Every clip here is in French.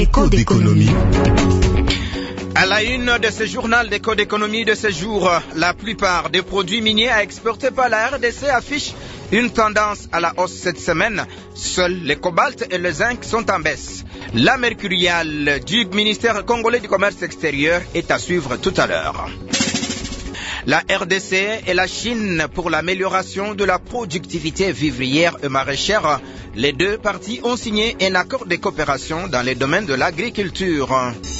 Écho d'économie. À la une de ce journal d'Écho d'économie de ce jour, la plupart des produits miniers à exporter par la RDC affichent une tendance à la hausse cette semaine. Seuls les cobaltes et le zinc sont en baisse. La mercuriale du ministère congolais du commerce extérieur est à suivre tout à l'heure. La RDC et la Chine pour l'amélioration de la productivité vivrière et maraîchère. Les deux parties ont signé un accord de coopération dans les domaines de l'agriculture.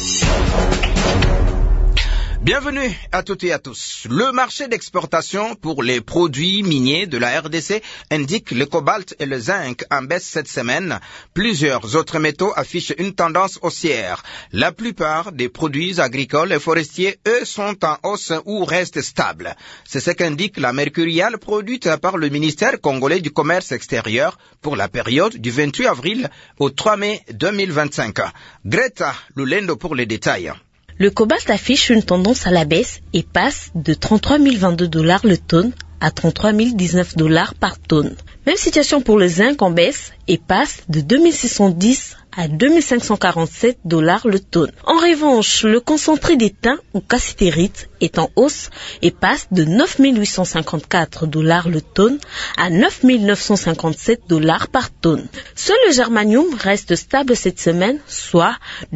Bienvenue à toutes et à tous. Le marché d'exportation pour les produits miniers de la RDC indique le cobalt et le zinc en baisse cette semaine. Plusieurs autres métaux affichent une tendance haussière. La plupart des produits agricoles et forestiers, eux, sont en hausse ou restent stables. C'est ce qu'indique la mercuriale produite par le ministère congolais du commerce extérieur pour la période du 28 avril au 3 mai 2025. Greta Lulendo pour les détails. Le cobalt affiche une tendance à la baisse et passe de 33 022 $ le tonne à 33 019 $ par tonne. Même situation pour le zinc en baisse et passe de 2610 à 2547 $ le tonne. En revanche, le concentré d'étain ou cassitérite est en hausse et passe de 9 854 $ le tonne à 9 957 $ par tonne. Seul le germanium reste stable cette semaine, soit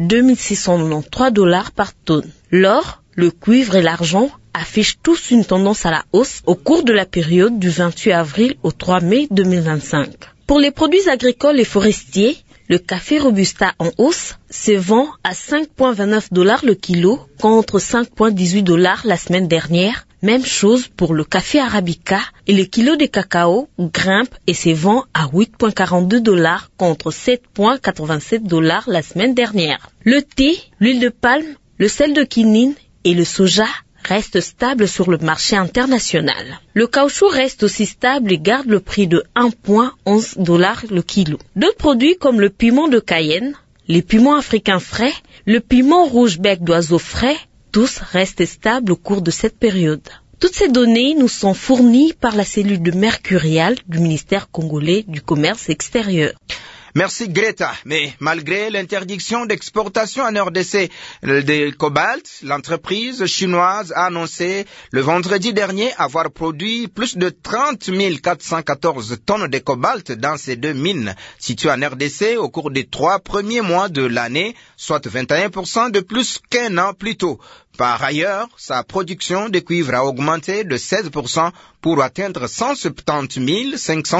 2693 $ par tonne. L'or, le cuivre et l'argent affichent tous une tendance à la hausse au cours de la période du 28 avril au 3 mai 2025. Pour les produits agricoles et forestiers, le café Robusta en hausse se vend à 5,29 $ le kilo contre 5,18 $ la semaine dernière. Même chose pour le café Arabica et le kilo de cacao grimpe et se vend à 8,42 $ contre 7,87 $ la semaine dernière. Le thé, l'huile de palme, le sel de quinine et le soja reste stable sur le marché international. Le caoutchouc reste aussi stable et garde le prix de 1,11 $ le kilo. D'autres produits comme le piment de Cayenne, les piments africains frais, le piment rouge bec d'oiseau frais, tous restent stables au cours de cette période. Toutes ces données nous sont fournies par la cellule de mercurial du ministère congolais du commerce extérieur. Merci Greta. Mais malgré l'interdiction d'exportation en RDC de cobalt, l'entreprise chinoise a annoncé le vendredi dernier avoir produit plus de 30 414 tonnes de cobalt dans ces deux mines situées en RDC au cours des 3 premiers mois de l'année, soit 21% de plus qu'un an plus tôt. Par ailleurs, sa production de cuivre a augmenté de 16% pour atteindre 170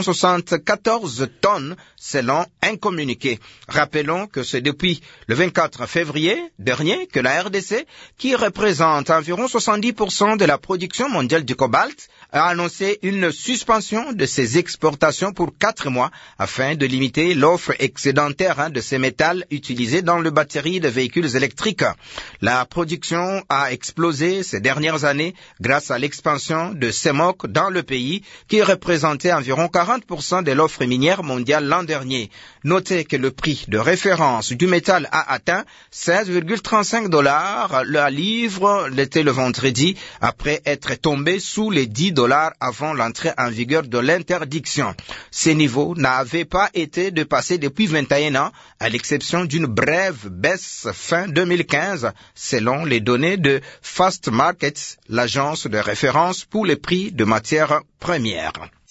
574 tonnes selon un communiqué. Rappelons que c'est depuis le 24 février dernier que la RDC, qui représente environ 70% de la production mondiale du cobalt, a annoncé une suspension de ses exportations pour 4 mois afin de limiter l'offre excédentaire de ces métals utilisés dans les batteries de véhicules électriques. La production a explosé ces dernières années grâce à l'expansion de CEMOC dans le pays qui représentait environ 40% de l'offre minière mondiale l'an dernier. Notez que le prix de référence du métal a atteint 16,35 $ la livre l'été le vendredi après être tombé sous les 10 $ avant l'entrée en vigueur de l'interdiction. Ces niveaux n'avaient pas été dépassés depuis 21 ans à l'exception d'une brève baisse fin 2015 selon les données de Fast Markets, l'agence de référence pour les prix de matières premières.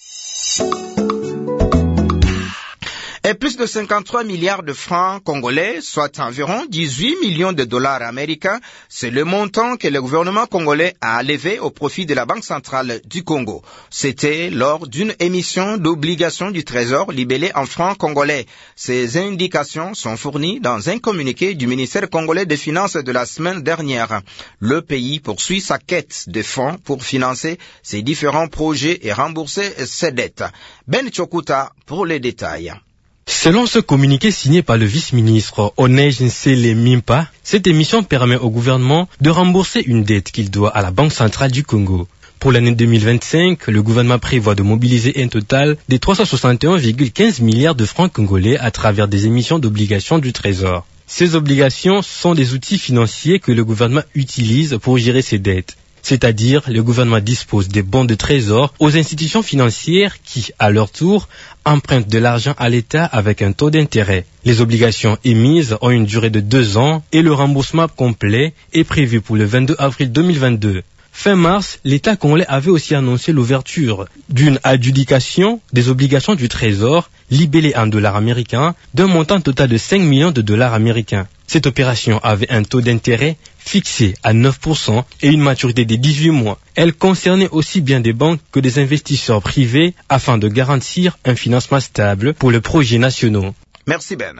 Et plus de 53 milliards de francs congolais, soit environ 18 millions de $ américains, c'est le montant que le gouvernement congolais a levé au profit de la Banque centrale du Congo. C'était lors d'une émission d'obligations du Trésor libellée en francs congolais. Ces indications sont fournies dans un communiqué du ministère congolais des Finances de la semaine dernière. Le pays poursuit sa quête de fonds pour financer ses différents projets et rembourser ses dettes. Ben Chokuta pour les détails. Selon ce communiqué signé par le vice-ministre Onej Nsele Mimpa, cette émission permet au gouvernement de rembourser une dette qu'il doit à la Banque centrale du Congo. Pour l'année 2025, le gouvernement prévoit de mobiliser un total de 361,15 milliards de francs congolais à travers des émissions d'obligations du Trésor. Ces obligations sont des outils financiers que le gouvernement utilise pour gérer ses dettes. c'est-à-dire le gouvernement dispose des bons de trésor aux institutions financières qui, à leur tour, empruntent de l'argent à l'État avec un taux d'intérêt. Les obligations émises ont une durée de 2 ans et le remboursement complet est prévu pour le 22 avril 2022. Fin mars, l'État congolais avait aussi annoncé l'ouverture d'une adjudication des obligations du Trésor libellées en dollars américains d'un montant total de 5 millions de dollars américains. Cette opération avait un taux d'intérêt fixé à 9% et une maturité de 18 mois. Elle concernait aussi bien des banques que des investisseurs privés afin de garantir un financement stable pour les projets nationaux. Merci Ben.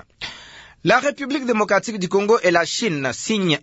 La République démocratique du Congo et la Chine signent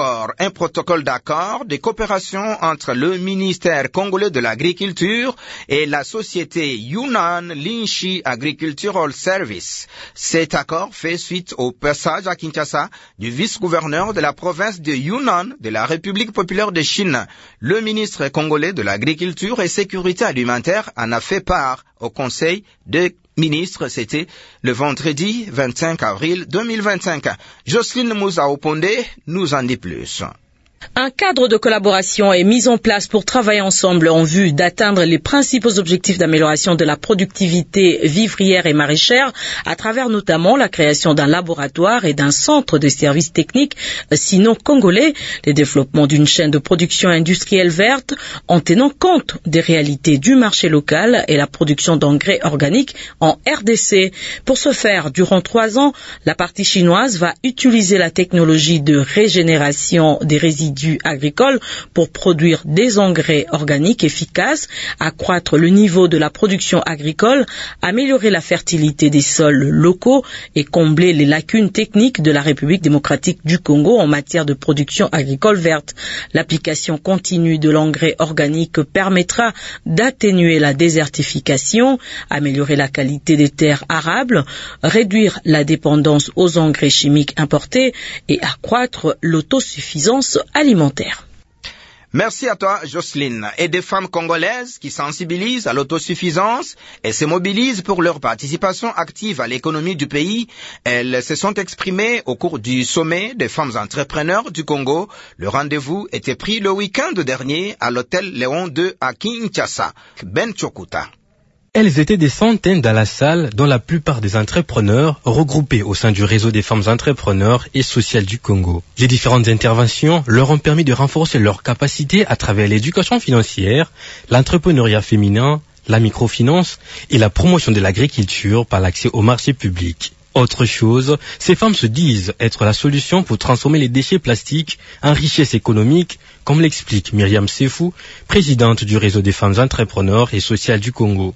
un protocole d'accord de coopération entre le ministère congolais de l'Agriculture et la société Yunnan Linshi Agricultural Service. Cet accord fait suite au passage à Kinshasa du vice-gouverneur de la province de Yunnan de la République populaire de Chine. Le ministre congolais de l'Agriculture et Sécurité alimentaire en a fait part au Conseil de ministre, c'était le vendredi 25 avril 2025. Jocelyne Moussa-Oponde nous en dit plus. Un cadre de collaboration est mis en place pour travailler ensemble en vue d'atteindre les principaux objectifs d'amélioration de la productivité vivrière et maraîchère à travers notamment la création d'un laboratoire et d'un centre de services techniques sinon congolais, le développement d'une chaîne de production industrielle verte en tenant compte des réalités du marché local et la production d'engrais organiques en RDC. Pour ce faire, durant 3 ans, la partie chinoise va utiliser la technologie de régénération des résidus agricoles pour produire des engrais organiques efficaces, accroître le niveau de la production agricole, améliorer la fertilité des sols locaux et combler les lacunes techniques de la République démocratique du Congo en matière de production agricole verte. L'application continue de l'engrais organique permettra d'atténuer la désertification, améliorer la qualité des terres arables, réduire la dépendance aux engrais chimiques importés et accroître l'autosuffisance alimentaire. Merci à toi, Jocelyne. Et des femmes congolaises qui sensibilisent à l'autosuffisance et se mobilisent pour leur participation active à l'économie du pays. Elles se sont exprimées au cours du sommet des femmes entrepreneurs du Congo. Le rendez-vous était pris le week-end dernier à l'hôtel Léon II à Kinshasa. Ben Chokuta. Elles étaient des centaines dans la salle, dont la plupart des entrepreneurs regroupés au sein du réseau des femmes entrepreneurs et sociales du Congo. Les différentes interventions leur ont permis de renforcer leurs capacités à travers l'éducation financière, l'entrepreneuriat féminin, la microfinance et la promotion de l'agriculture par l'accès au marché public. Autre chose, ces femmes se disent être la solution pour transformer les déchets plastiques en richesse économique, comme l'explique Myriam Sefou, présidente du réseau des femmes entrepreneurs et sociales du Congo.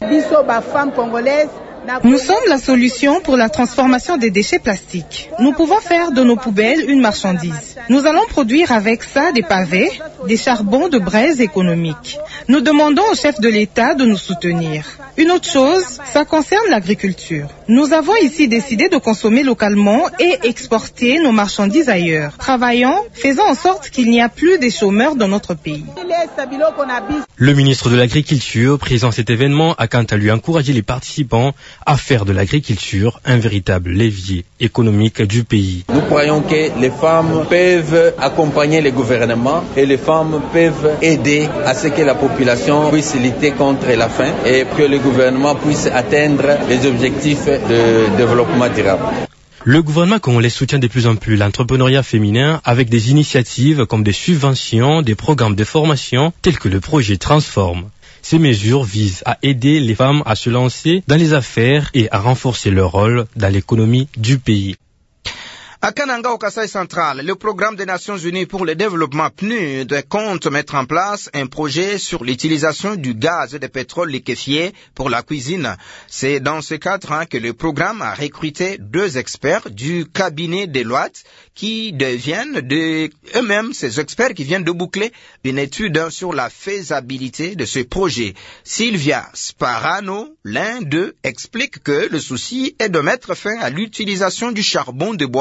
Nous sommes la solution pour la transformation des déchets plastiques. Nous pouvons faire de nos poubelles une marchandise. Nous allons produire avec ça des pavés, des charbons de braise économiques. Nous demandons au chef de l'État de nous soutenir. Une autre chose, ça concerne l'agriculture. Nous avons ici décidé de consommer localement et exporter nos marchandises ailleurs. Travaillons, faisons en sorte qu'il n'y a plus de chômeurs dans notre pays. Le ministre de l'Agriculture, présent à cet événement, a quant à lui encouragé les participants à faire de l'agriculture un véritable levier économique du pays. Nous croyons que les femmes peuvent accompagner les gouvernements et les femmes peuvent aider à ce que la population puisse lutter contre la faim et que le gouvernement puisse atteindre les objectifs de développement durable. Le gouvernement congolais soutient de plus en plus l'entrepreneuriat féminin avec des initiatives comme des subventions, des programmes de formation tels que le projet Transforme. Ces mesures visent à aider les femmes à se lancer dans les affaires et à renforcer leur rôle dans l'économie du pays. À Kananga, au Kasaï central, le programme des Nations Unies pour le développement PNUD compte mettre en place un projet sur l'utilisation du gaz et du pétrole liquéfié pour la cuisine. C'est dans ce cadre que le programme a recruté 2 experts du cabinet Deloitte qui deviennent eux-mêmes ces experts qui viennent de boucler une étude sur la faisabilité de ce projet. Sylvia Sparano, l'un d'eux, explique que le souci est de mettre fin à l'utilisation du charbon de bois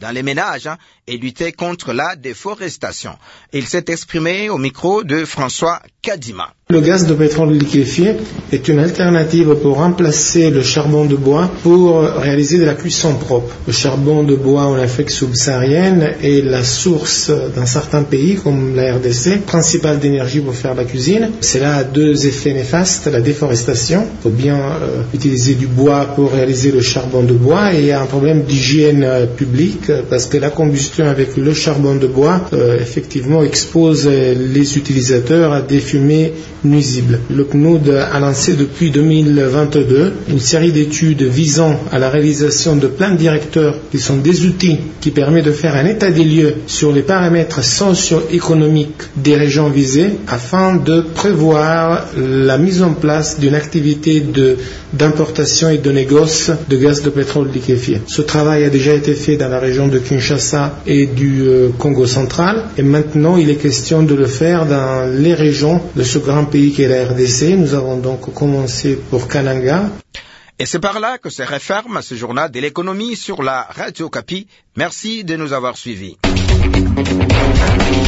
dans les ménages et lutter contre la déforestation. Il s'est exprimé au micro de François Kadima. Le gaz de pétrole liquéfié est une alternative pour remplacer le charbon de bois pour réaliser de la cuisson propre. Le charbon de bois en Afrique subsaharienne est la source dans certains pays comme la RDC, principale d'énergie pour faire la cuisine. Cela a deux effets néfastes, la déforestation. Il faut bien utiliser du bois pour réaliser le charbon de bois et il y a un problème d'hygiène publique parce que la combustion avec le charbon de bois effectivement expose les utilisateurs à des fumées nuisibles. Le PNUD a lancé depuis 2022 une série d'études visant à la réalisation de plans directeurs qui sont des outils qui permettent de faire un état des lieux sur les paramètres socio-économiques des régions visées afin de prévoir la mise en place d'une activité d'importation et de négoce de gaz de pétrole liquéfié. Ce travail a déjà été fait dans la région de Kinshasa et du Congo central et maintenant il est question de le faire dans les régions de ce grand pays qu'est la RDC. Nous avons donc commencé pour Kananga. Et c'est par là que se referme ce journal de l'économie sur la Radio Okapi. Merci de nous avoir suivis.